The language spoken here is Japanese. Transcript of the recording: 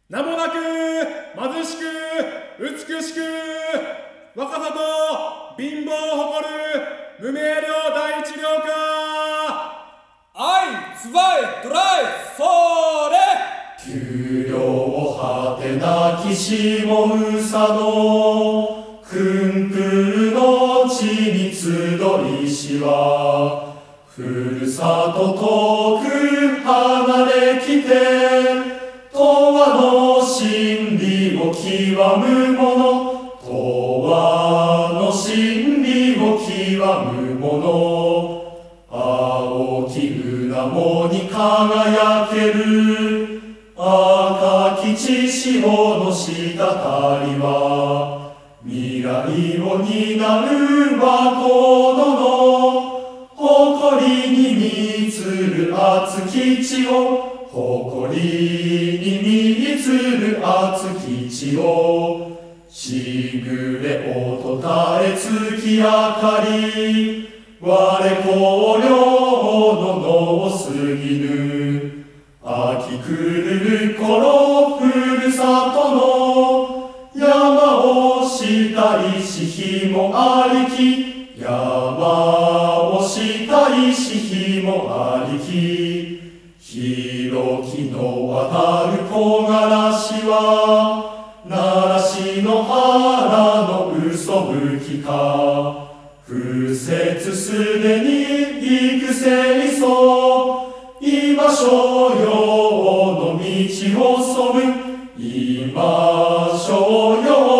名もなく貧しく美しく若さと貧乏を誇る無名寮第一寮歌。 アイツバイトライソーレ。 丘陵を果てなきしもうさの訓空の地に集いしは、ふるさと遠く離れきて永遠の真理を極む者、永遠の真理を極む者、青き水面に輝ける赤き血潮の滴りは、未来を担う若者の誇りに満つる熱き血を、誇りに満つる熱き血を、しぐれ音絶え月明かり、我こ領の野を過ぎぬ秋来る頃、ふるさとの山を下いし日もありき、山を下いし日もありき、広きの渡る木枯らしは奈良市の原の嘘吹きか、風雪すでに幾世層、今所用の道を染む、今所用